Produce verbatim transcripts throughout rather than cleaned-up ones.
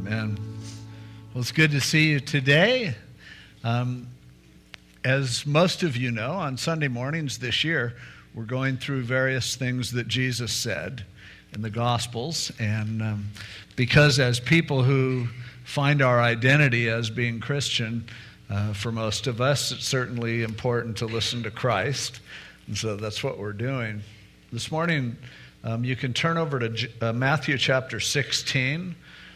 Amen. Well, it's good to see you today. Um, as most of you know, on Sunday mornings this year, we're going through various things that Jesus said in the Gospels. And um, because as people who find our identity as being Christian, uh, for most of us, it's certainly important to listen to Christ. And so that's what we're doing. This morning, um, you can turn over to uh, Matthew chapter sixteen.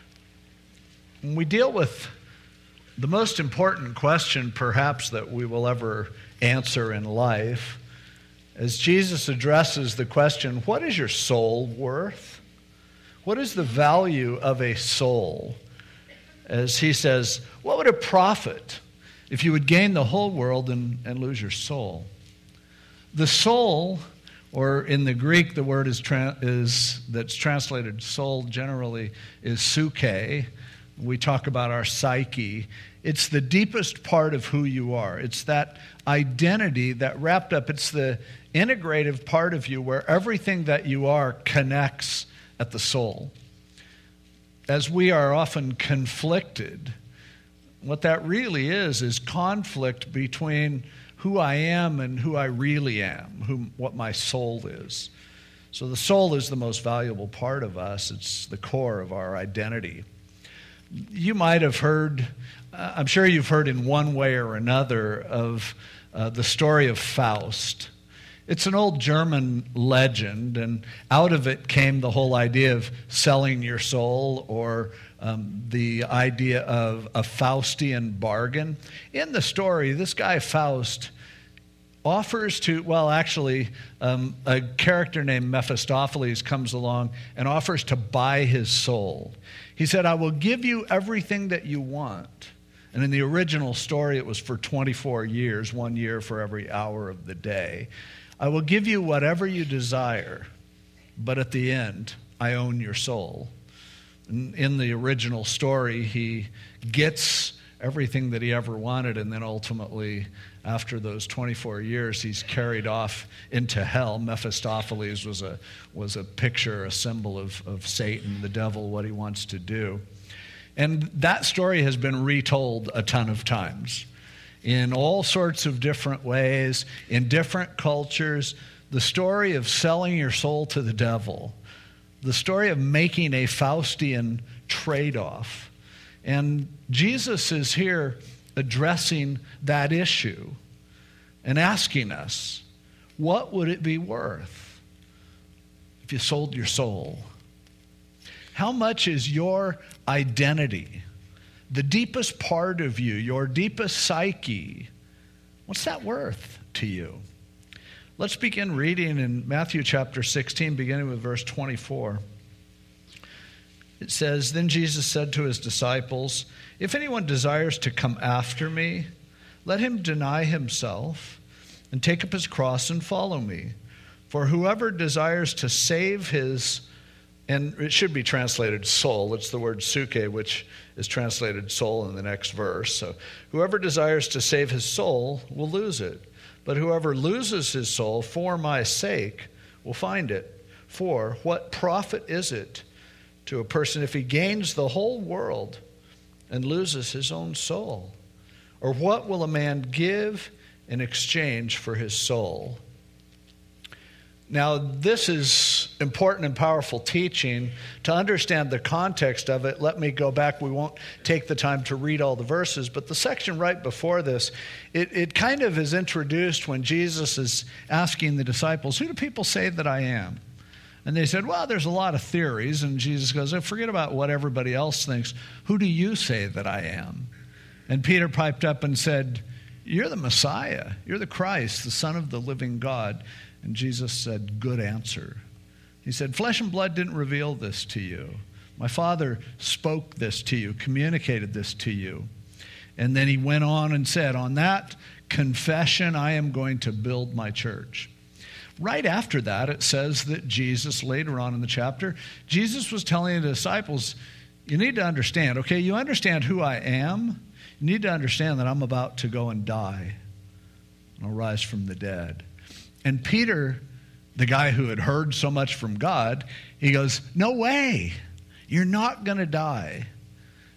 When we deal with the most important question, perhaps, that we will ever answer in life, as Jesus addresses the question, what is your soul worth? What is the value of a soul? As he says, what would it profit if you would gain the whole world and, and lose your soul? The soul, or in the Greek, the word is, tra- is that's translated soul generally is psyche. We talk about our psyche. It's the deepest part of who you are. It's that identity that wrapped up. It's the integrative part of you where everything that you are connects at the soul. As we are often conflicted, what that really is is conflict between who I am and who I really am, who, what my soul is. So the soul is the most valuable part of us. It's the core of our identity. You might have heard, uh, I'm sure you've heard in one way or another of uh, the story of Faust. It's an old German legend, and out of it came the whole idea of selling your soul, or um, the idea of a Faustian bargain. In the story, this guy Faust offers to, well, actually, um, a character named Mephistopheles comes along and offers to buy his soul. He said, I will give you everything that you want. And in the original story, it was for twenty-four years, one year for every hour of the day. I will give you whatever you desire, but at the end, I own your soul. And in the original story, he gets everything that he ever wanted, and then ultimately, after those twenty-four years, he's carried off into hell. Mephistopheles was a was a picture, a symbol of, of Satan, the devil, what he wants to do. And that story has been retold a ton of times in all sorts of different ways, in different cultures. The story of selling your soul to the devil, the story of making a Faustian trade-off. And Jesus is here addressing that issue and asking us, what would it be worth if you sold your soul? How much is your identity, the deepest part of you, your deepest psyche, what's that worth to you? Let's begin reading in Matthew chapter sixteen, beginning with verse twenty-four. It says, Then Jesus said to his disciples, If anyone desires to come after me, let him deny himself and take up his cross and follow me. For whoever desires to save his, and it should be translated soul, it's the word psyche, which is translated soul in the next verse. So whoever desires to save his soul will lose it. But whoever loses his soul for my sake will find it. For what profit is it to a person if he gains the whole world and loses his own soul? Or what will a man give in exchange for his soul? Now, this is important and powerful teaching. To understand the context of it, let me go back. We won't take the time to read all the verses, but the section right before this, it, it kind of is introduced when Jesus is asking the disciples, who do people say that I am? And they said, well, there's a lot of theories. And Jesus goes, oh, forget about what everybody else thinks. Who do you say that I am? And Peter piped up and said, you're the Messiah. You're the Christ, the Son of the living God. And Jesus said, good answer. He said, flesh and blood didn't reveal this to you. My Father spoke this to you, communicated this to you. And then he went on and said, on that confession, I am going to build my church. Right after that, it says that Jesus, later on in the chapter, Jesus was telling the disciples, you need to understand, okay, you understand who I am. You need to understand that I'm about to go and die. And I'll rise from the dead. And Peter, the guy who had heard so much from God, he goes, no way, you're not going to die.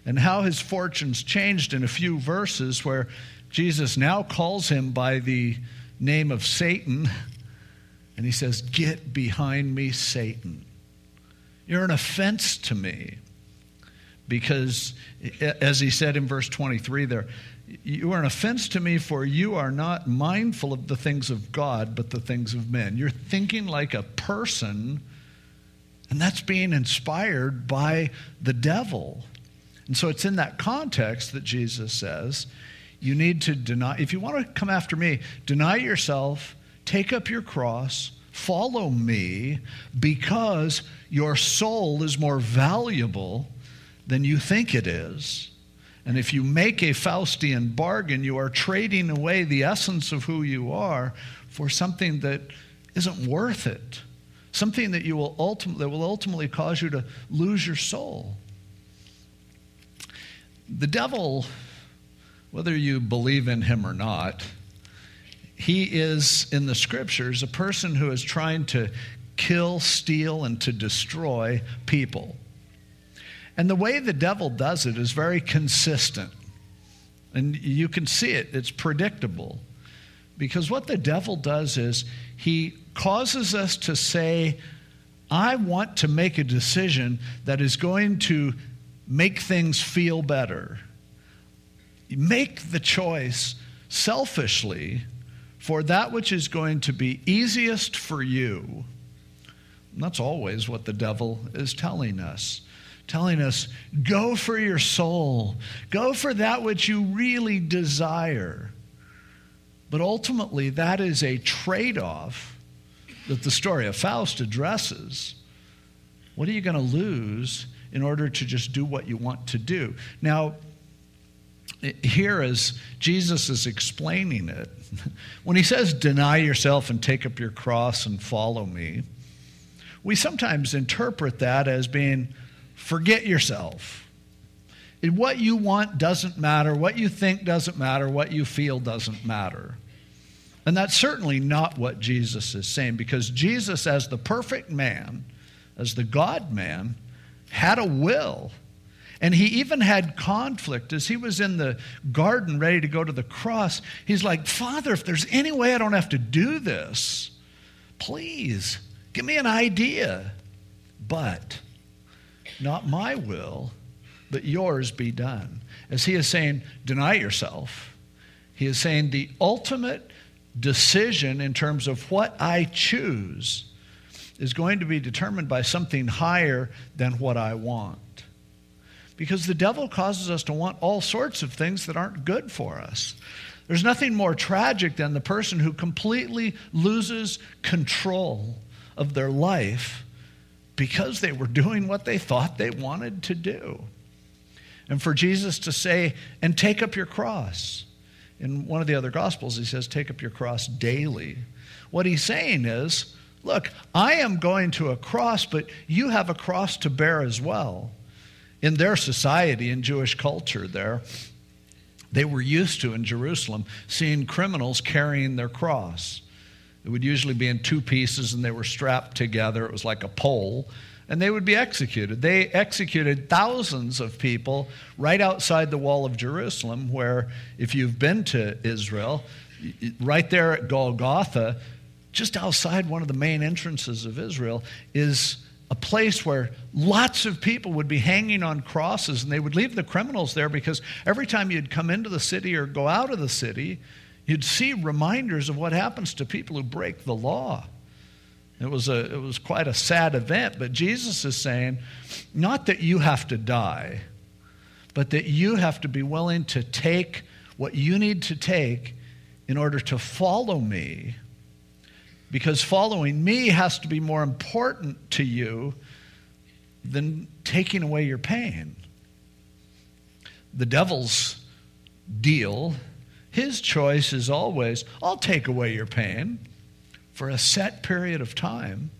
and how his fortunes changed in a few verses where Jesus now calls him by the name of Satan, and he says, "Get behind me, Satan. You're an offense to me." Because, as he said in verse twenty-three there, "You are an offense to me, for you are not mindful of the things of God, but the things of men." You're thinking like a person, and that's being inspired by the devil. And so it's in that context that Jesus says, you need to deny, if you want to come after me, deny yourself, take up your cross, follow me, because your soul is more valuable than you think it is. And if you make a Faustian bargain, you are trading away the essence of who you are for something that isn't worth it, something that you will ultimately that will ultimately cause you to lose your soul. The devil, whether you believe in him or not, he is, in the scriptures, a person who is trying to kill, steal, and to destroy people. And the way the devil does it is very consistent. And you can see it. It's predictable. Because what the devil does is he causes us to say, I want to make a decision that is going to make things feel better. Make the choice selfishly for that which is going to be easiest for you. And that's always what the devil is telling us. Telling us, go for your soul. Go for that which you really desire. But ultimately, that is a trade-off that the story of Faust addresses. What are you going to lose in order to just do what you want to do? Now, here as Jesus is explaining it, when he says, deny yourself and take up your cross and follow me, we sometimes interpret that as being, forget yourself. What you want doesn't matter. What you think doesn't matter. What you feel doesn't matter. And that's certainly not what Jesus is saying, because Jesus, as the perfect man, as the God-man, had a will. And he even had conflict. As he was in the garden ready to go to the cross, he's like, Father, if there's any way I don't have to do this, please, give me an idea. But not my will, but yours be done. As he is saying, deny yourself. He is saying the ultimate decision in terms of what I choose is going to be determined by something higher than what I want. Because the devil causes us to want all sorts of things that aren't good for us. There's nothing more tragic than the person who completely loses control of their life because they were doing what they thought they wanted to do. And for Jesus to say, and take up your cross. In one of the other Gospels, he says, take up your cross daily. What he's saying is, look, I am going to a cross, but you have a cross to bear as well. In their society, in Jewish culture there, they were used to, in Jerusalem, seeing criminals carrying their cross. It would usually be in two pieces, and they were strapped together. It was like a pole, and they would be executed. They executed thousands of people right outside the wall of Jerusalem, where, if you've been to Israel, right there at Golgotha, just outside one of the main entrances of Israel, is a place where lots of people would be hanging on crosses, and they would leave the criminals there because every time you'd come into the city or go out of the city, you'd see reminders of what happens to people who break the law. It was a, it was quite a sad event, but Jesus is saying, not that you have to die, but that you have to be willing to take what you need to take in order to follow me. Because following me has to be more important to you than taking away your pain. The devil's deal, his choice is always, I'll take away your pain for a set period of time.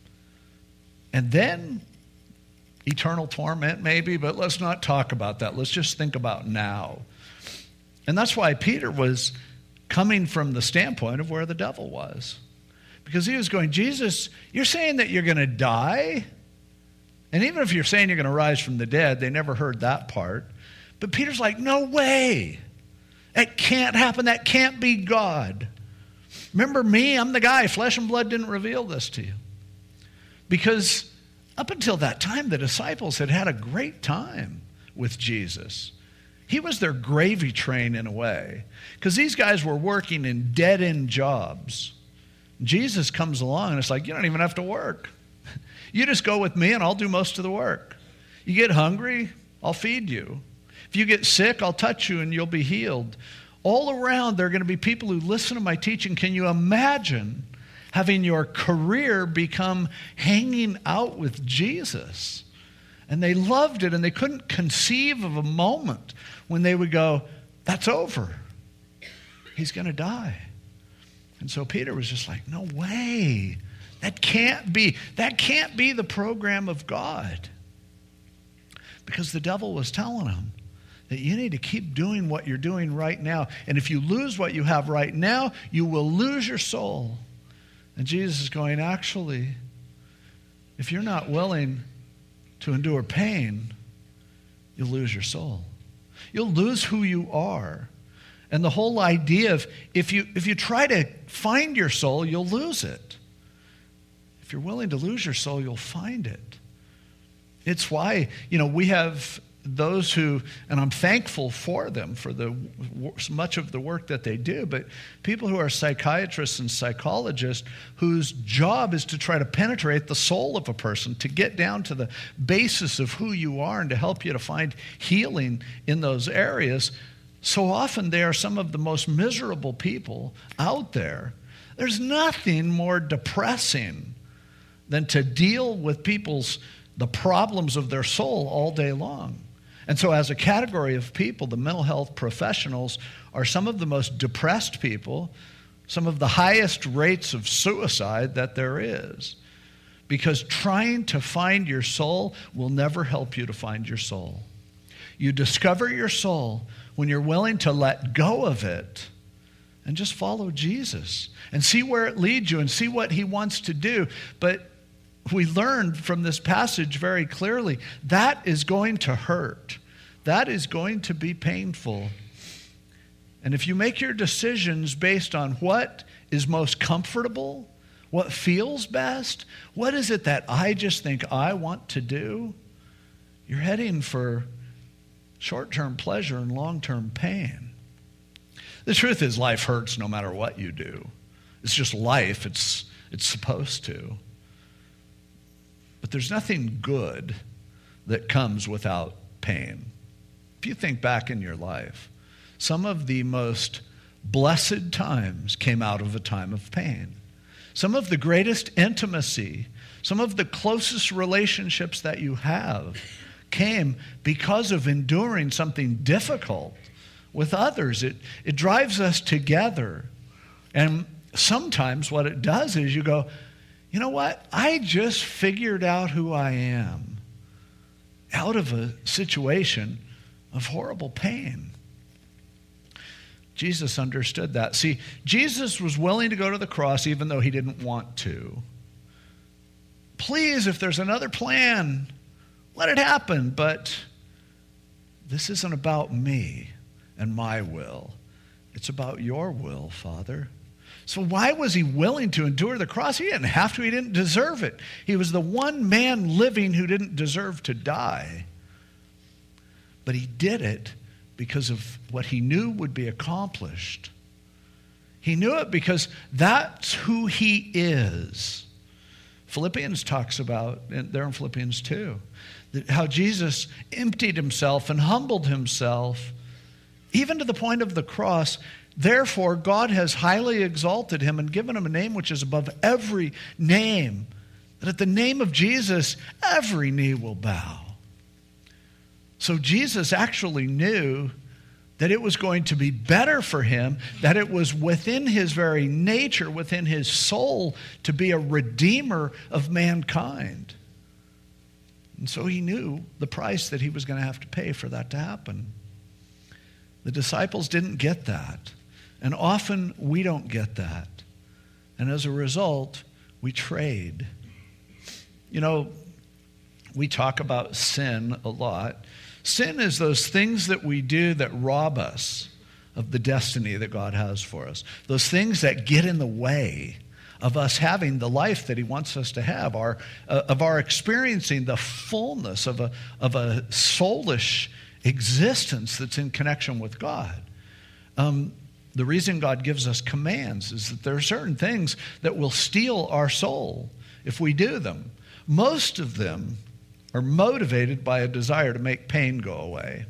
And then eternal torment maybe, but let's not talk about that. Let's just think about now. And that's why Peter was coming from the standpoint of where the devil was. Because he was going, Jesus, you're saying that you're going to die? And even if you're saying you're going to rise from the dead, they never heard that part. But Peter's like, no way. That can't happen. That can't be God. Remember me? I'm the guy. Flesh and blood didn't reveal this to you. Because up until that time, the disciples had had a great time with Jesus. He was their gravy train in a way. Because these guys were working in dead-end jobs. Jesus comes along and it's like, you don't even have to work. You just go with me and I'll do most of the work. You get hungry, I'll feed you. If you get sick, I'll touch you and you'll be healed. All around, there are going to be people who listen to my teaching. Can you imagine having your career become hanging out with Jesus? And they loved it, and they couldn't conceive of a moment when they would go, that's over. He's going to die. And so Peter was just like, no way. That can't be. That can't be the program of God. Because the devil was telling him that you need to keep doing what you're doing right now. And if you lose what you have right now, you will lose your soul. And Jesus is going, actually, if you're not willing to endure pain, you'll lose your soul. You'll lose who you are. And the whole idea of if you if you try to find your soul, you'll lose it. If you're willing to lose your soul, you'll find it. It's why, you know, we have those who, and I'm thankful for them for the much of the work that they do, but people who are psychiatrists and psychologists whose job is to try to penetrate the soul of a person, to get down to the basis of who you are and to help you to find healing in those areas. So often they are some of the most miserable people out there. There's nothing more depressing than to deal with people's the problems of their soul all day long. And so as a category of people, the mental health professionals are some of the most depressed people, some of the highest rates of suicide that there is. Because trying to find your soul will never help you to find your soul. You discover your soul when you're willing to let go of it and just follow Jesus and see where it leads you and see what he wants to do. But we learned from this passage very clearly, that is going to hurt. That is going to be painful. And if you make your decisions based on what is most comfortable, what feels best, what is it that I just think I want to do, you're heading for short-term pleasure and long-term pain. The truth is life hurts no matter what you do. It's just life. It's, it's supposed to. But there's nothing good that comes without pain. If you think back in your life, some of the most blessed times came out of a time of pain. Some of the greatest intimacy, some of the closest relationships that you have came because of enduring something difficult with others. It, it drives us together. And sometimes what it does is you go, you know what? I just figured out who I am out of a situation of horrible pain. Jesus understood that. See, Jesus was willing to go to the cross even though he didn't want to. Please, if there's another plan, let it happen. But this isn't about me and my will. It's about your will, Father. So why was he willing to endure the cross? He didn't have to. He didn't deserve it. He was the one man living who didn't deserve to die. But he did it because of what he knew would be accomplished. He knew it because that's who he is. Philippians talks about, there in Philippians two, that how Jesus emptied himself and humbled himself, even to the point of the cross. Therefore, God has highly exalted him and given him a name which is above every name, that at the name of Jesus, every knee will bow. So Jesus actually knew that it was going to be better for him, that it was within his very nature, within his soul, to be a redeemer of mankind. And so he knew the price that he was going to have to pay for that to happen. The disciples didn't get that. And often we don't get that. And as a result, we trade. You know, we talk about sin a lot. Sin is those things that we do that rob us of the destiny that God has for us. Those things that get in the way of us having the life that he wants us to have, our, uh, of our experiencing the fullness of a, of a soulish existence that's in connection with God. Um, the reason God gives us commands is that there are certain things that will steal our soul if we do them. Most of them are motivated by a desire to make pain go away.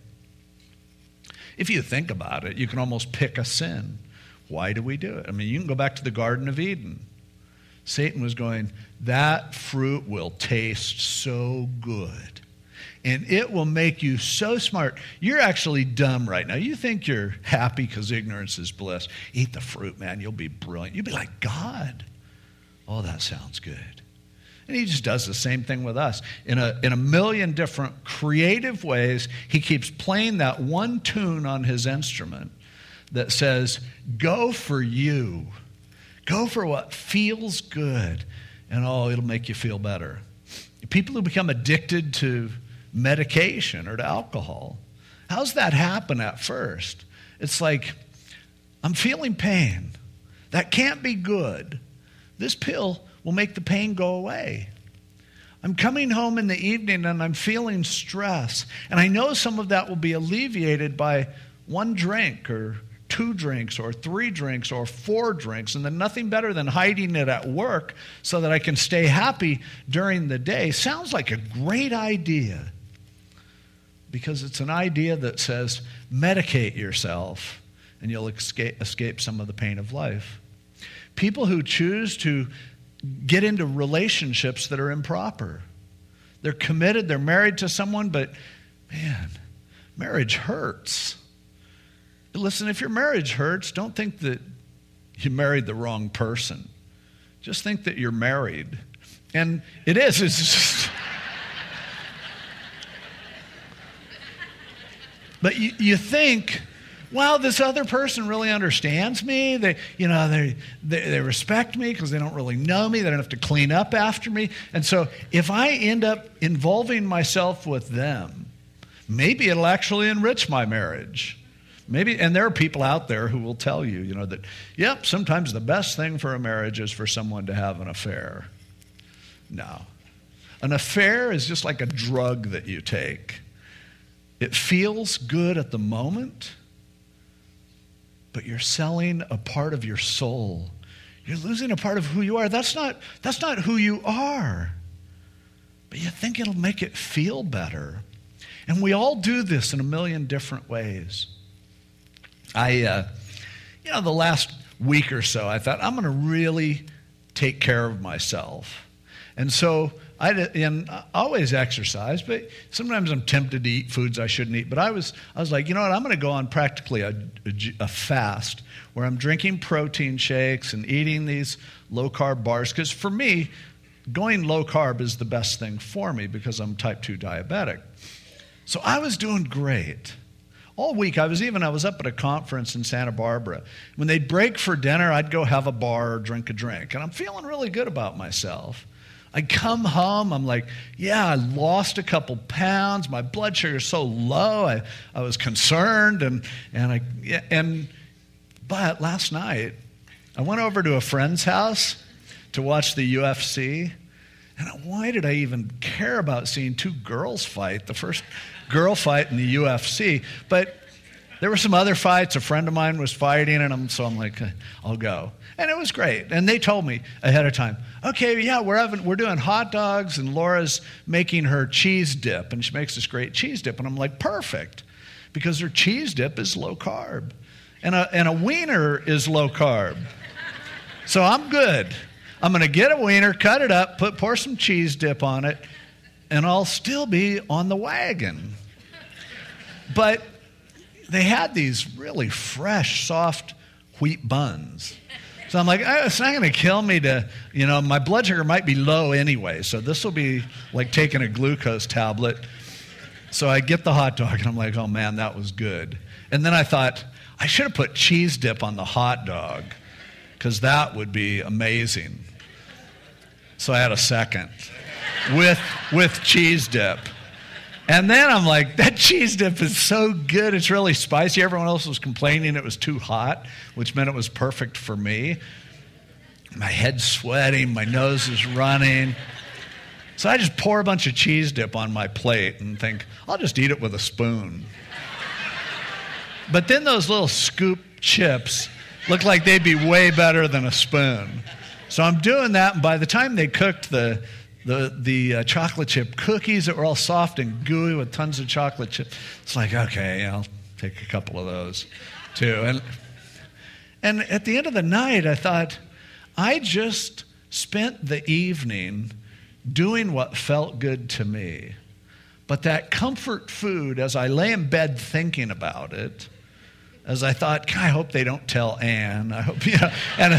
If you think about it, you can almost pick a sin. Why do we do it? I mean, you can go back to the Garden of Eden. Satan was going, that fruit will taste so good. And it will make you so smart. You're actually dumb right now. You think you're happy because ignorance is bliss. Eat the fruit, man. You'll be brilliant. You'll be like God. Oh, that sounds good. And he just does the same thing with us. In a, in a million different creative ways, he keeps playing that one tune on his instrument that says, go for you. Go for what feels good. And oh, it'll make you feel better. People who become addicted to medication or to alcohol, how's that happen at first? It's like, I'm feeling pain. That can't be good. This pill will make the pain go away. I'm coming home in the evening and I'm feeling stress. And I know some of that will be alleviated by one drink or two drinks or three drinks or four drinks. And then nothing better than hiding it at work so that I can stay happy during the day. Sounds like a great idea. Because it's an idea that says, medicate yourself and you'll escape, escape some of the pain of life. People who choose to get into relationships that are improper. They're committed, they're married to someone, but man, marriage hurts. Listen, if your marriage hurts, don't think that you married the wrong person. Just think that you're married. And it is, it's just... But you, you think, wow, this other person really understands me. They, you know, they, they, they respect me because they don't really know me. They don't have to clean up after me. And so if I end up involving myself with them, maybe it'll actually enrich my marriage. Maybe, and there are people out there who will tell you, you know, that, yep, sometimes the best thing for a marriage is for someone to have an affair. No. An affair is just like a drug that you take. It feels good at the moment, but you're selling a part of your soul. You're losing a part of who you are. That's not, that's not who you are. But you think it'll make it feel better. And we all do this in a million different ways. I, uh, you know, the last week or so, I thought, I'm going to really take care of myself. And so I and I always exercise, but sometimes I'm tempted to eat foods I shouldn't eat. But I was I was like, you know what? I'm going to go on practically a, a, a fast where I'm drinking protein shakes and eating these low-carb bars. Because for me, going low-carb is the best thing for me because I'm type two diabetic. So I was doing great. All week, I was even, I was up at a conference in Santa Barbara. When they'd break for dinner, I'd go have a bar or drink a drink. And I'm feeling really good about myself. I come home, I'm like, yeah, I lost a couple pounds. My blood sugar is so low. I, I was concerned. And, and, I, and, but last night, I went over to a friend's house to watch the U F C. And why did I even care about seeing two girls fight? The first girl fight in the U F C. But there were some other fights. A friend of mine was fighting, and I'm, so I'm like, I'll go. And it was great. And they told me ahead of time, okay, yeah, we're having, we're doing hot dogs, and Laura's making her cheese dip, and she makes this great cheese dip. And I'm like, perfect, because her cheese dip is low carb, and a and a wiener is low carb. So I'm good. I'm going to get a wiener, cut it up, put pour some cheese dip on it, and I'll still be on the wagon. But they had these really fresh, soft wheat buns. So I'm like, oh, it's not going to kill me to, you know, my blood sugar might be low anyway, so this will be like taking a glucose tablet. So I get the hot dog, and I'm like, oh, man, that was good. And then I thought, I should have put cheese dip on the hot dog, because that would be amazing. So I had a second. with, with cheese dip. And then I'm like, that cheese dip is so good. It's really spicy. Everyone else was complaining it was too hot, which meant it was perfect for me. My head's sweating. My nose is running. So I just pour a bunch of cheese dip on my plate and think, I'll just eat it with a spoon. But then those little scoop chips look like they'd be way better than a spoon. So I'm doing that, and by the time they cooked the the the uh, chocolate chip cookies that were all soft and gooey with tons of chocolate chip, it's like, okay, I'll take a couple of those too. And and at the end of the night, I thought, I just spent the evening doing what felt good to me. But that comfort food, as I lay in bed thinking about it, as I thought, God, I hope they don't tell Ann. I hope, you know, and, uh,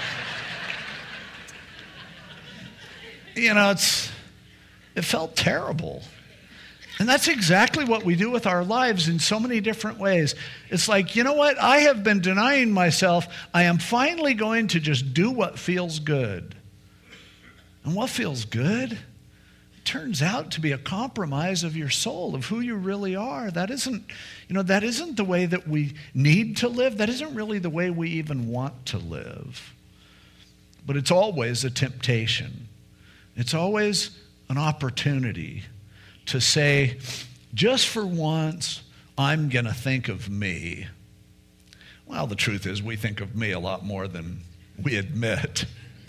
you know, it's, it felt terrible. And that's exactly what we do with our lives in so many different ways. It's like, you know what? I have been denying myself. I am finally going to just do what feels good. And what feels good turns out to be a compromise of your soul, of who you really are. That isn't, you know, that isn't the way that we need to live. That isn't really the way we even want to live. But it's always a temptation. It's always an opportunity to say, just for once, I'm going to think of me. Well, the truth is we think of me a lot more than we admit.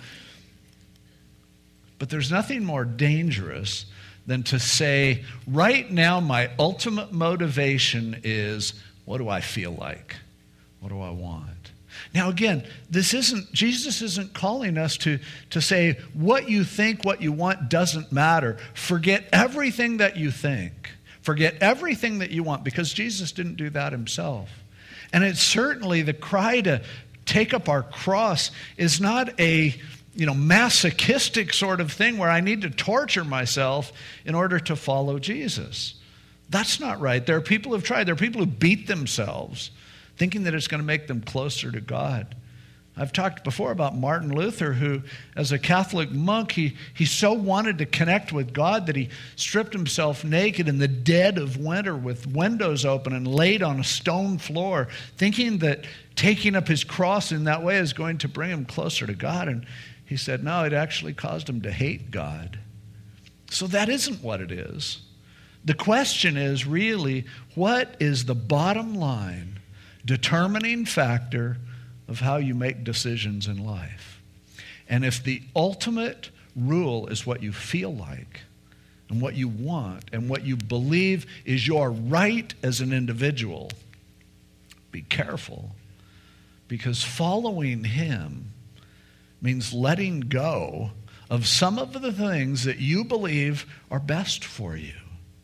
But there's nothing more dangerous than to say, right now my ultimate motivation is, what do I feel like? What do I want? Now again, this isn't, Jesus isn't calling us to, to say, what you think, what you want doesn't matter. Forget everything that you think. Forget everything that you want, because Jesus didn't do that himself. And it's certainly the cry to take up our cross is not a you know, masochistic sort of thing where I need to torture myself in order to follow Jesus. That's not right. There are people who've tried. There are people who beat themselves thinking that it's going to make them closer to God. I've talked before about Martin Luther, who, as a Catholic monk, he, he so wanted to connect with God that he stripped himself naked in the dead of winter with windows open and laid on a stone floor, thinking that taking up his cross in that way is going to bring him closer to God. And he said, no, it actually caused him to hate God. So that isn't what it is. The question is really, what is the bottom line, determining factor of how you make decisions in life? And if the ultimate rule is what you feel like and what you want and what you believe is your right as an individual, be careful, because following him means letting go of some of the things that you believe are best for you.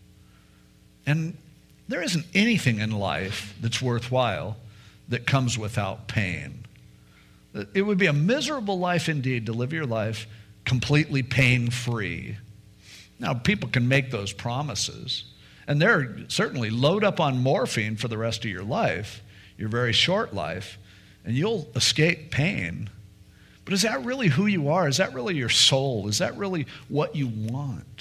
And there isn't anything in life that's worthwhile that comes without pain. It would be a miserable life indeed to live your life completely pain-free. Now, people can make those promises, and they're certainly load up on morphine for the rest of your life, your very short life, and you'll escape pain. But is that really who you are? Is that really your soul? Is that really what you want?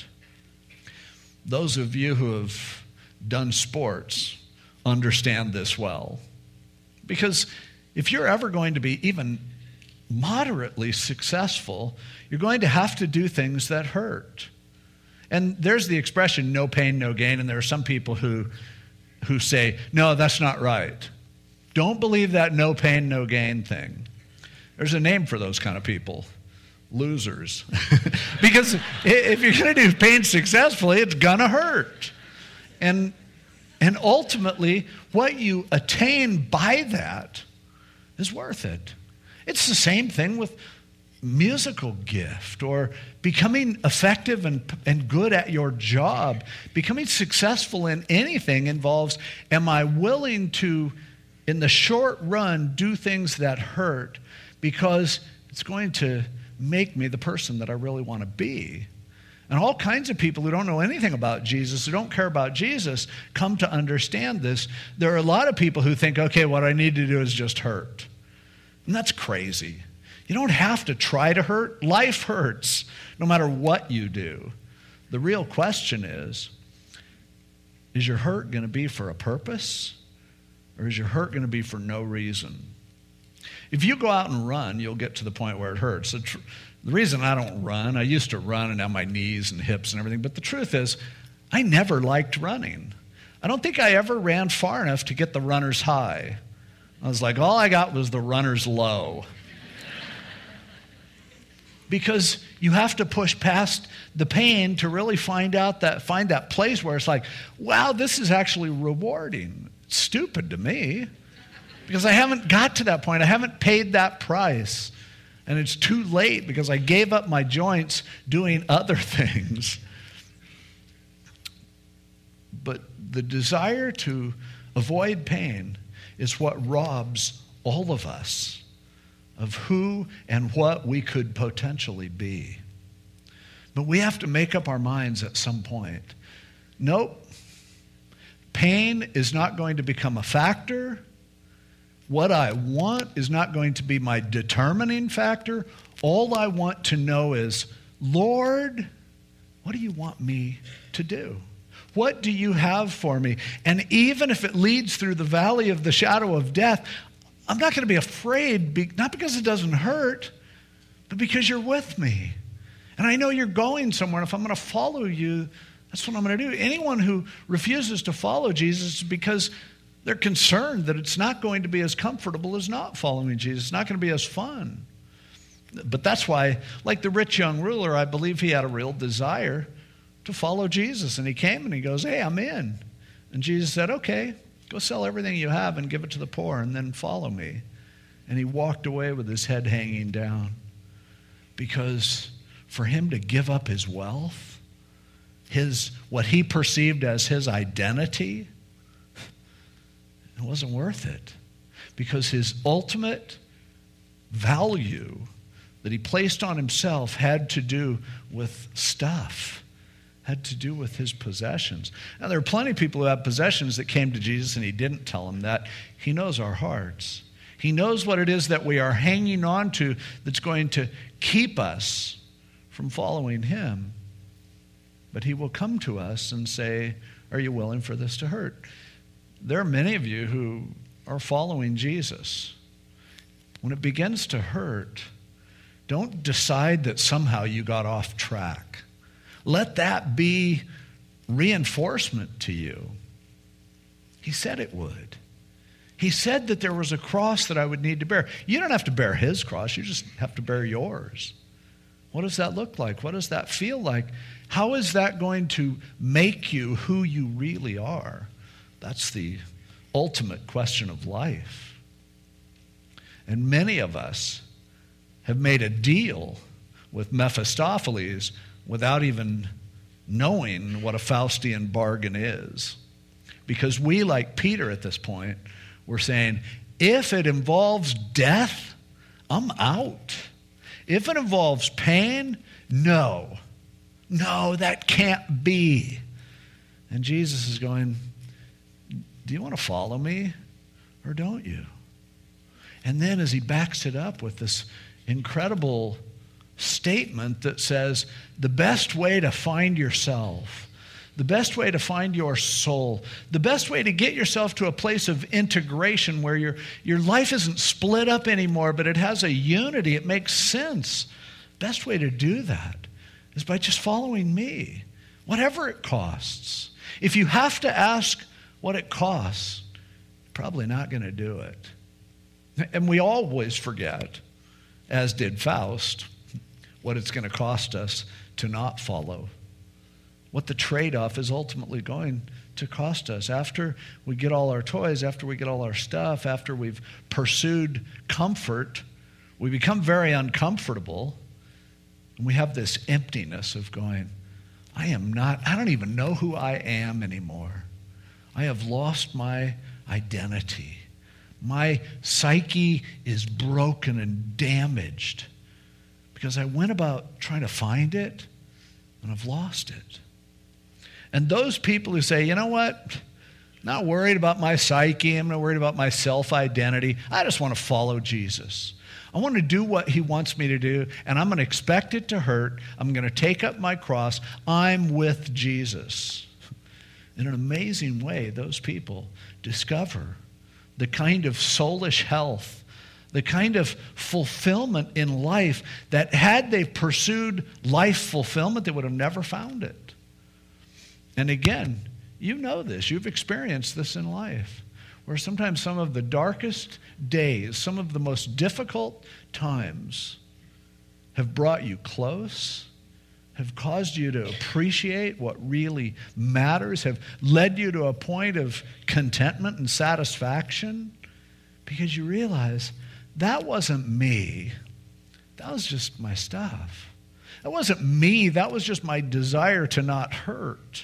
Those of you who have done sports understand this well. Because if you're ever going to be even moderately successful, you're going to have to do things that hurt. And there's the expression, no pain, no gain. And there are some people who, who say, no, that's not right. Don't believe that no pain, no gain thing. There's a name for those kind of people, losers. Because if you're going to do pain successfully, it's going to hurt. And, and ultimately, what you attain by that is worth it. It's the same thing with musical gift or becoming effective and, and good at your job. Becoming successful in anything involves, am I willing to, in the short run, do things that hurt because it's going to make me the person that I really want to be. And all kinds of people who don't know anything about Jesus, who don't care about Jesus, come to understand this. There are a lot of people who think, okay, what I need to do is just hurt. And that's crazy. You don't have to try to hurt. Life hurts no matter what you do. The real question is, is your hurt going to be for a purpose, or is your hurt going to be for no reason? If you go out and run, you'll get to the point where it hurts. The, tr- the reason I don't run, I used to run and have my knees and hips and everything, but the truth is, I never liked running. I don't think I ever ran far enough to get the runner's high. I was like, all I got was the runner's low. Because you have to push past the pain to really find out that, find that place where it's like, wow, this is actually rewarding. It's stupid to me. Because I haven't got to that point. I haven't paid that price. And it's too late because I gave up my joints doing other things. But the desire to avoid pain is what robs all of us of who and what we could potentially be. But we have to make up our minds at some point. Nope. Pain is not going to become a factor. What I want is not going to be my determining factor. All I want to know is, Lord, what do you want me to do? What do you have for me? And even if it leads through the valley of the shadow of death, I'm not going to be afraid, not because it doesn't hurt, but because you're with me. And I know you're going somewhere. And if I'm going to follow you, that's what I'm going to do. Anyone who refuses to follow Jesus is because they're concerned that it's not going to be as comfortable as not following Jesus. It's not going to be as fun. But that's why, like the rich young ruler, I believe he had a real desire to follow Jesus. And he came and he goes, hey, I'm in. And Jesus said, okay, go sell everything you have and give it to the poor and then follow me. And he walked away with his head hanging down. Because for him to give up his wealth, his what he perceived as his identity, it wasn't worth it, because his ultimate value that he placed on himself had to do with stuff, had to do with his possessions. Now, there are plenty of people who have possessions that came to Jesus and he didn't tell them that. He knows our hearts. He knows what it is that we are hanging on to that's going to keep us from following him. But he will come to us and say, are you willing for this to hurt? There are many of you who are following Jesus. When it begins to hurt, don't decide that somehow you got off track. Let that be reinforcement to you. He said it would. He said that there was a cross that I would need to bear. You don't have to bear his cross. You just have to bear yours. What does that look like? What does that feel like? How is that going to make you who you really are? That's the ultimate question of life. And many of us have made a deal with Mephistopheles without even knowing what a Faustian bargain is. Because we, like Peter at this point, we're saying, if it involves death, I'm out. If it involves pain, no. No, that can't be. And Jesus is going, do you want to follow me or don't you? And then as he backs it up with this incredible statement that says, the best way to find yourself, the best way to find your soul, the best way to get yourself to a place of integration where your, your life isn't split up anymore, but it has a unity, it makes sense. Best way to do that is by just following me, whatever it costs. If you have to ask what it costs, you're probably not going to do it. And we always forget, as did Faust, what it's going to cost us to not follow. What the trade-off is ultimately going to cost us. After we get all our toys, after we get all our stuff, after we've pursued comfort, we become very uncomfortable. And we have this emptiness of going, I am not, I don't even know who I am anymore. I have lost my identity. My psyche is broken and damaged because I went about trying to find it and I've lost it. And those people who say, you know what, not worried about my psyche, I'm not worried about my self-identity, I just want to follow Jesus. I want to do what he wants me to do, and I'm going to expect it to hurt. I'm going to take up my cross. I'm with Jesus. In an amazing way, those people discover the kind of soulish health, the kind of fulfillment in life that had they pursued life fulfillment, they would have never found it. And again, you know this. You've experienced this in life, where sometimes some of the darkest days, some of the most difficult times have brought you close, have caused you to appreciate what really matters, have led you to a point of contentment and satisfaction, because you realize that wasn't me. That was just my stuff. That wasn't me. That was just my desire to not hurt.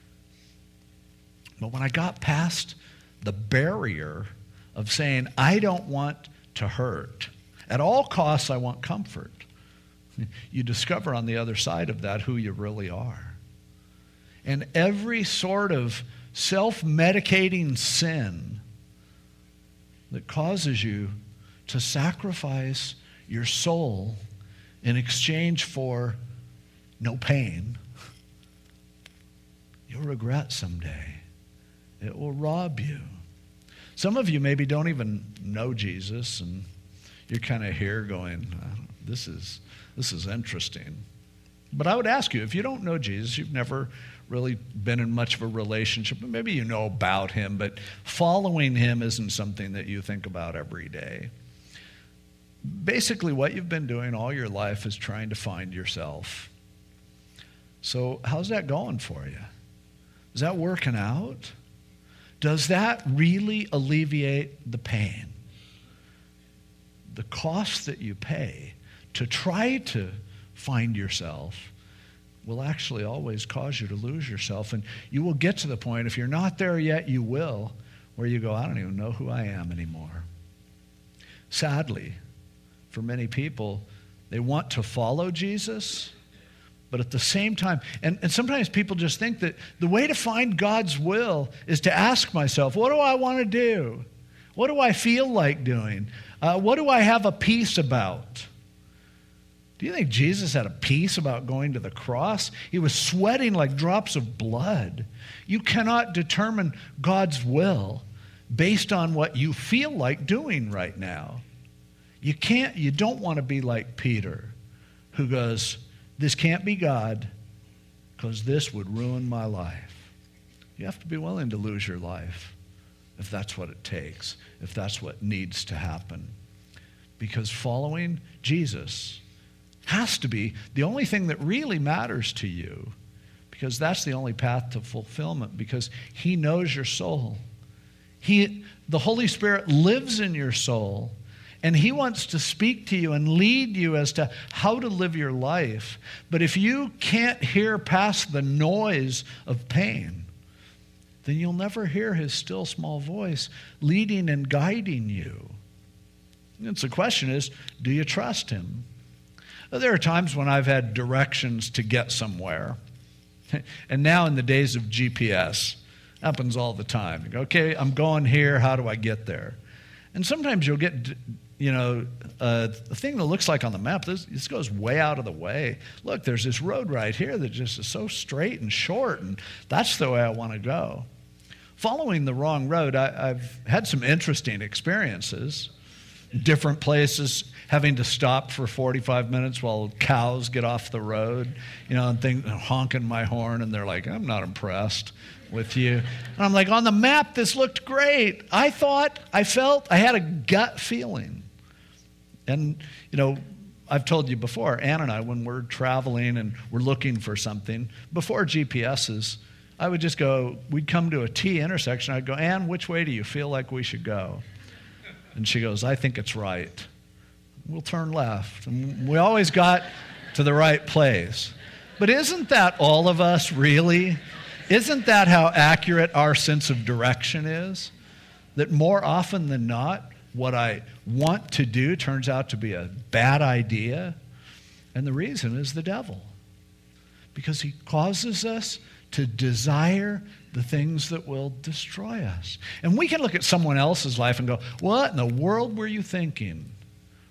But when I got past the barrier of saying, I don't want to hurt, at all costs I want comfort, you discover on the other side of that who you really are. And every sort of self-medicating sin that causes you to sacrifice your soul in exchange for no pain, you'll regret someday. It will rob you. Some of you maybe don't even know Jesus, and you're kind of here going, this is, this is interesting. But I would ask you, if you don't know Jesus, you've never really been in much of a relationship, maybe you know about him, but following him isn't something that you think about every day. Basically, what you've been doing all your life is trying to find yourself. So how's that going for you? Is that working out? Does that really alleviate the pain? The cost that you pay to try to find yourself will actually always cause you to lose yourself. And you will get to the point, if you're not there yet, you will, where you go, I don't even know who I am anymore. Sadly, for many people, they want to follow Jesus, but at the same time, and, and sometimes people just think that the way to find God's will is to ask myself, what do I want to do? What do I feel like doing? Uh, what do I have a peace about? Do you think Jesus had a peace about going to the cross? He was sweating like drops of blood. You cannot determine God's will based on what you feel like doing right now. You can't, you don't want to be like Peter, who goes, this can't be God, because this would ruin my life. You have to be willing to lose your life if that's what it takes, if that's what needs to happen. Because following Jesus has to be the only thing that really matters to you, because that's the only path to fulfillment, because he knows your soul. He, the Holy Spirit lives in your soul, and he wants to speak to you and lead you as to how to live your life. But if you can't hear past the noise of pain, then you'll never hear his still small voice leading and guiding you. And so the question is, do you trust him? There are times when I've had directions to get somewhere. And now in the days of G P S, happens all the time. You go, okay, I'm going here. How do I get there? And sometimes you'll get, you know, uh, a thing that looks like on the map, this, this goes way out of the way. Look, there's this road right here that just is so straight and short, and that's the way I want to go. Following the wrong road, I, I've had some interesting experiences. Different places, having to stop for forty-five minutes while cows get off the road, you know, and think, honking my horn, and they're like, I'm not impressed with you. And I'm like, on the map, this looked great. I thought, I felt, I had a gut feeling. And, you know, I've told you before, Ann and I, when we're traveling and we're looking for something, before G P S's, I would just go, we'd come to a T intersection. I'd go, Ann, which way do you feel like we should go? And she goes, I think it's right. We'll turn left. And we always got to the right place. But isn't that all of us, really? Isn't that how accurate our sense of direction is? That more often than not, what I want to do turns out to be a bad idea. And the reason is the devil. Because he causes us to desire the things that will destroy us. And we can look at someone else's life and go, what in the world were you thinking?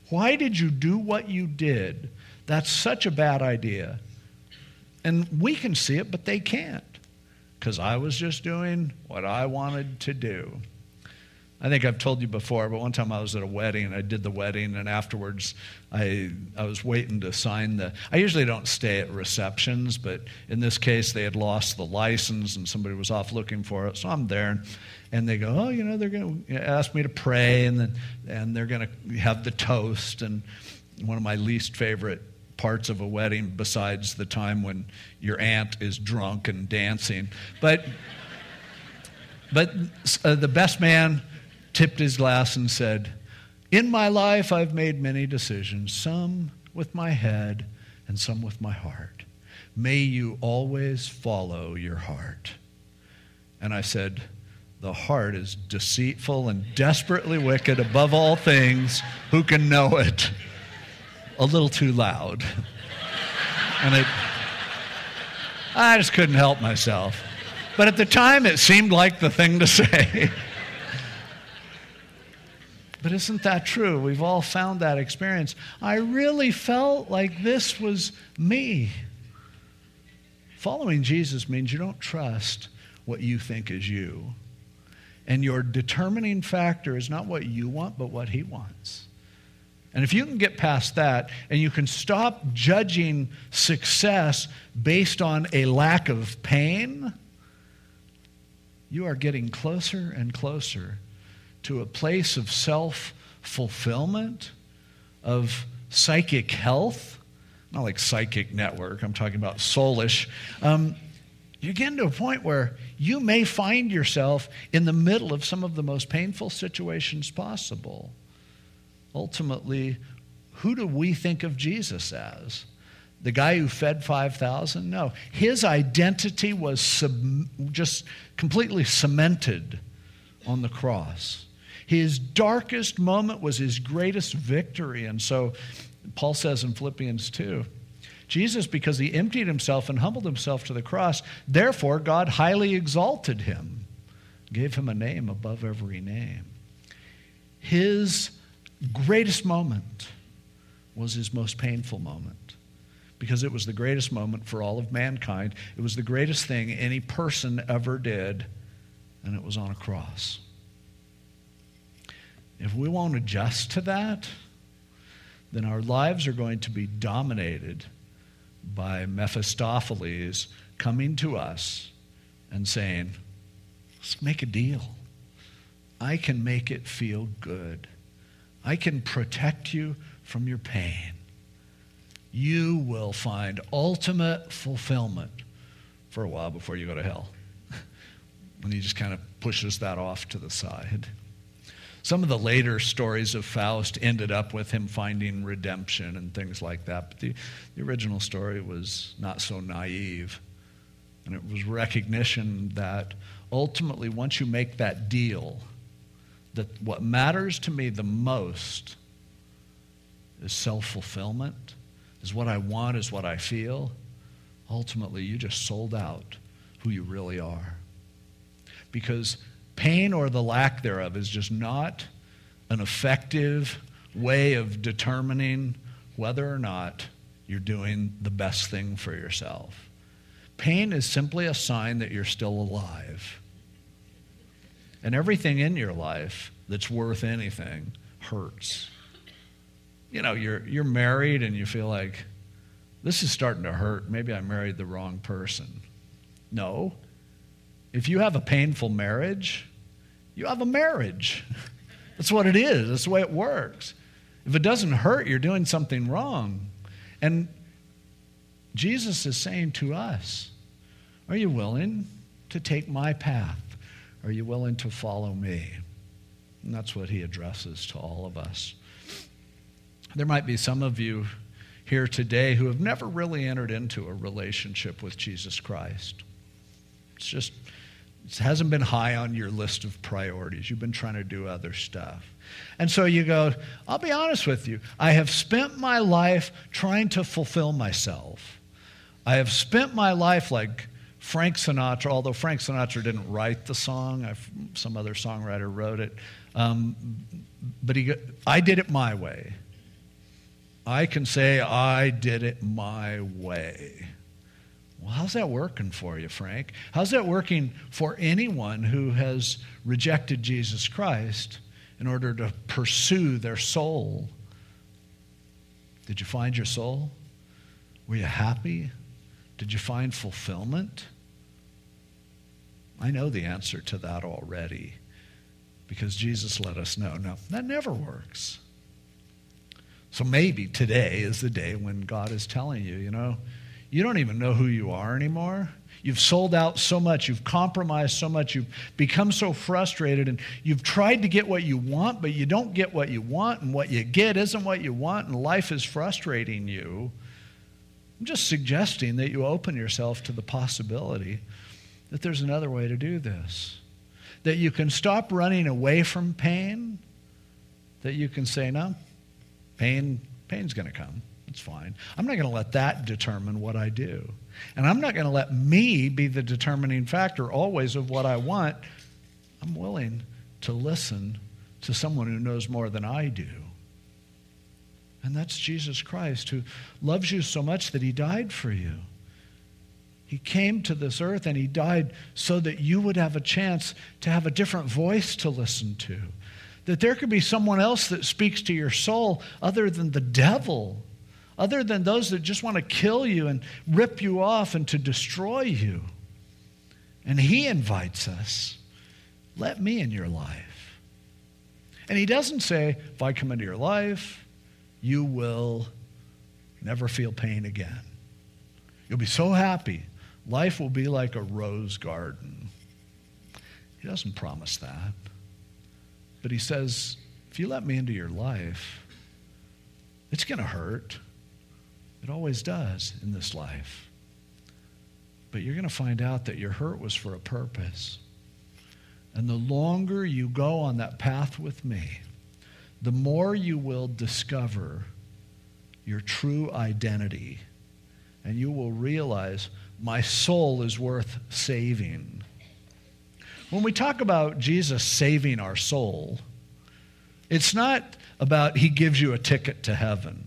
Why did you do what you did? That's such a bad idea. And we can see it, but they can't, because I was just doing what I wanted to do. I think I've told you before, but one time I was at a wedding, and I did the wedding, and afterwards I I was waiting to sign the... I usually don't stay at receptions, but in this case they had lost the license, and somebody was off looking for it, so I'm there, and, and they go, oh, you know, they're going to ask me to pray, and then and they're going to have the toast, and one of my least favorite parts of a wedding, besides the time when your aunt is drunk and dancing. But but uh, the best man tipped his glass and said, in my life I've made many decisions, some with my head and some with my heart. May you always follow your heart. And I said, the heart is deceitful and desperately wicked above all things. Who can know it? A little too loud. And it, I just couldn't help myself. But at the time, it seemed like the thing to say. But isn't that true? We've all found that experience. I really felt like this was me. Following Jesus means you don't trust what you think is you. And your determining factor is not what you want, but what he wants. And if you can get past that, and you can stop judging success based on a lack of pain, you are getting closer and closer to a place of self-fulfillment, of psychic health. Not like psychic network, I'm talking about soulish. Um, you're getting to a point where you may find yourself in the middle of some of the most painful situations possible. Ultimately, who do we think of Jesus as? The guy who fed five thousand? No. His identity was sub- just completely cemented on the cross. His darkest moment was his greatest victory. And so Paul says in Philippians two, Jesus, because he emptied himself and humbled himself to the cross, therefore God highly exalted him, gave him a name above every name. His greatest moment was his most painful moment, because it was the greatest moment for all of mankind. It was the greatest thing any person ever did, and it was on a cross. If we won't adjust to that, then our lives are going to be dominated by Mephistopheles coming to us and saying, let's make a deal. I can make it feel good. I can protect you from your pain. You will find ultimate fulfillment for a while before you go to hell. And he just kind of pushes that off to the side. Some of the later stories of Faust ended up with him finding redemption and things like that. But the, the original story was not so naive. And it was recognition that ultimately, once you make that deal, that what matters to me the most is self-fulfillment, is what I want, is what I feel. Ultimately, you just sold out who you really are. Because pain or the lack thereof is just not an effective way of determining whether or not you're doing the best thing for yourself. Pain is simply a sign that you're still alive. And everything in your life that's worth anything hurts. You know, you're you're married and you feel like, this is starting to hurt. Maybe I married the wrong person. No. If you have a painful marriage, you have a marriage. That's what it is. That's the way it works. If it doesn't hurt, you're doing something wrong. And Jesus is saying to us, are you willing to take my path? Are you willing to follow me? And that's what he addresses to all of us. There might be some of you here today who have never really entered into a relationship with Jesus Christ. It's just, it hasn't been high on your list of priorities. You've been trying to do other stuff. And so you go, I'll be honest with you. I have spent my life trying to fulfill myself. I have spent my life like Frank Sinatra, although Frank Sinatra didn't write the song. I've, some other songwriter wrote it. Um, but he, I did it my way. I can say I did it my way. Well, how's that working for you, Frank? How's that working for anyone who has rejected Jesus Christ in order to pursue their soul? Did you find your soul? Were you happy? Did you find fulfillment? I know the answer to that already because Jesus let us know. No, that never works. So maybe today is the day when God is telling you, you know, you don't even know who you are anymore. You've sold out so much. You've compromised so much. You've become so frustrated, and you've tried to get what you want, but you don't get what you want, and what you get isn't what you want, and life is frustrating you. I'm just suggesting that you open yourself to the possibility that there's another way to do this, that you can stop running away from pain, that you can say, no, pain, pain's going to come. It's fine. I'm not going to let that determine what I do. And I'm not going to let me be the determining factor always of what I want. I'm willing to listen to someone who knows more than I do. And that's Jesus Christ, who loves you so much that he died for you. He came to this earth and he died so that you would have a chance to have a different voice to listen to. That there could be someone else that speaks to your soul other than the devil, other than those that just want to kill you and rip you off and to destroy you. And he invites us, let me in your life. And he doesn't say, if I come into your life, you will never feel pain again. You'll be so happy. Life will be like a rose garden. He doesn't promise that. But he says, if you let me into your life, it's going to hurt. It always does in this life. But you're going to find out that your hurt was for a purpose. And the longer you go on that path with me, the more you will discover your true identity. And you will realize my soul is worth saving. When we talk about Jesus saving our soul, it's not about he gives you a ticket to heaven.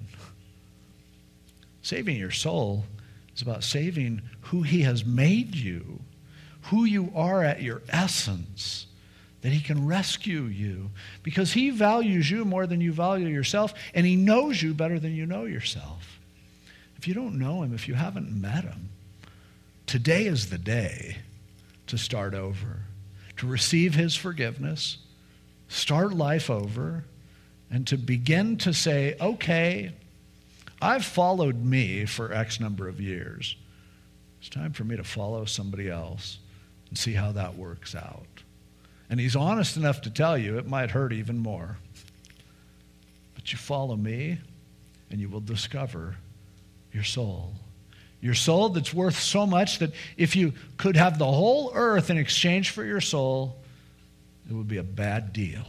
Saving your soul is about saving who he has made you, who you are at your essence, that he can rescue you because he values you more than you value yourself, and he knows you better than you know yourself. If you don't know him, if you haven't met him, today is the day to start over, to receive his forgiveness, start life over, and to begin to say, okay, I've followed me for X number of years. It's time for me to follow somebody else and see how that works out. And he's honest enough to tell you it might hurt even more. But you follow me and you will discover your soul. Your soul that's worth so much that if you could have the whole earth in exchange for your soul, it would be a bad deal.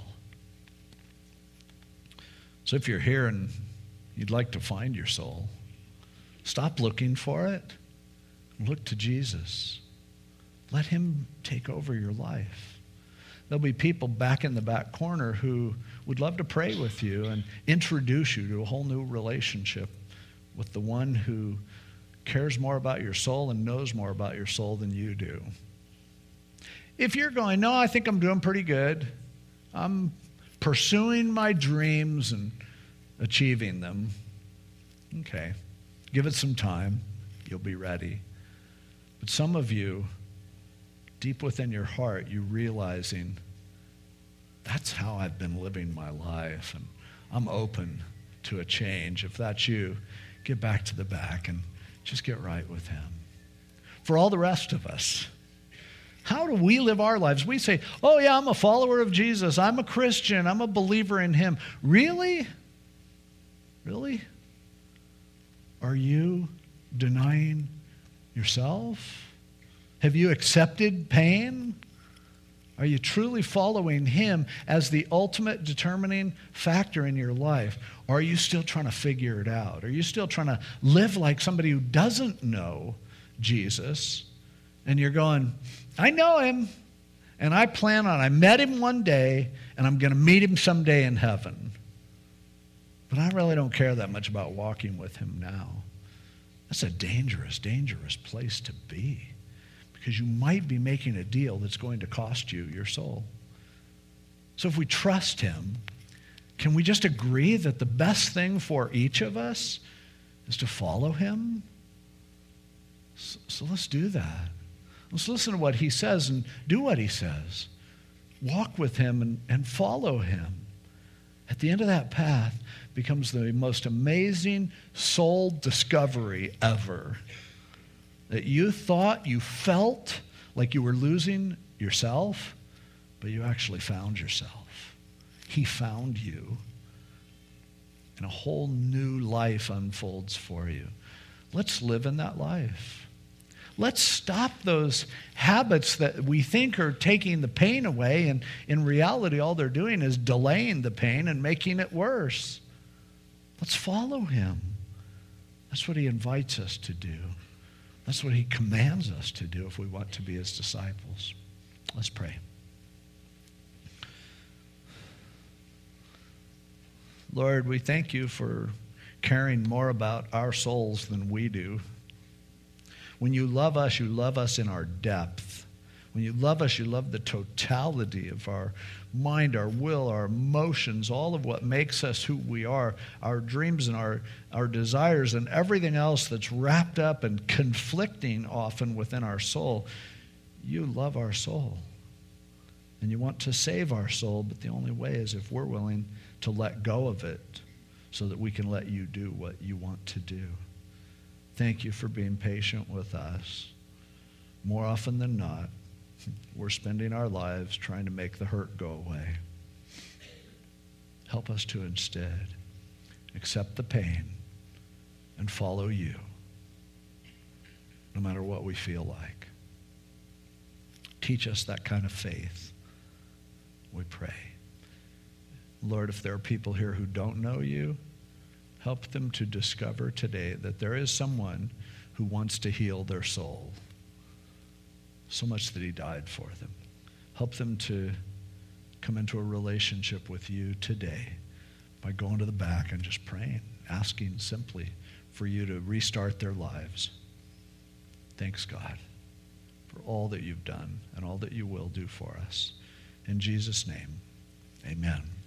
So if you're here and you'd like to find your soul, stop looking for it. Look to Jesus. Let him take over your life. There'll be people back in the back corner who would love to pray with you and introduce you to a whole new relationship with the one who cares more about your soul and knows more about your soul than you do. If you're going, no, I think I'm doing pretty good. I'm pursuing my dreams and achieving them. Okay, give it some time. You'll be ready. But some of you, deep within your heart, you're realizing that's how I've been living my life, and I'm open to a change. If that's you, get back to the back and just get right with him. For all the rest of us, how do we live our lives? We say, oh yeah, I'm a follower of Jesus. I'm a Christian. I'm a believer in him. Really? Really? Are you denying yourself? Have you accepted pain? Are you truly following him as the ultimate determining factor in your life? Or are you still trying to figure it out? Are you still trying to live like somebody who doesn't know Jesus? And you're going, I know him, and I plan on, I met him one day, and I'm going to meet him someday in heaven. but I really don't care that much about walking with him now. That's a dangerous, dangerous place to be, because you might be making a deal that's going to cost you your soul. So if we trust him, can we just agree that the best thing for each of us is to follow him? So, so let's do that. Let's listen to what he says and do what he says. Walk with him and, and follow him. At the end of that path becomes the most amazing soul discovery ever. That you thought you felt like you were losing yourself, but you actually found yourself. He found you. And a whole new life unfolds for you. Let's live in that life. Let's stop those habits that we think are taking the pain away, and in reality, all they're doing is delaying the pain and making it worse. Let's follow him. That's what he invites us to do. That's what he commands us to do if we want to be his disciples. Let's pray. Lord, we thank you for caring more about our souls than we do. When you love us, you love us in our depth. When you love us, you love the totality of our mind, our will, our emotions, all of what makes us who we are, our dreams and our, our desires and everything else that's wrapped up and conflicting often within our soul. You love our soul. And you want to save our soul, but the only way is if we're willing to let go of it so that we can let you do what you want to do. Thank you for being patient with us. More often than not, we're spending our lives trying to make the hurt go away. Help us to instead accept the pain and follow you, no matter what we feel like. Teach us that kind of faith, we pray. Lord, if there are people here who don't know you, help them to discover today that there is someone who wants to heal their soul, so much that he died for them. Help them to come into a relationship with you today by going to the back and just praying, asking simply for you to restart their lives. Thanks, God, for all that you've done and all that you will do for us. In Jesus' name, amen.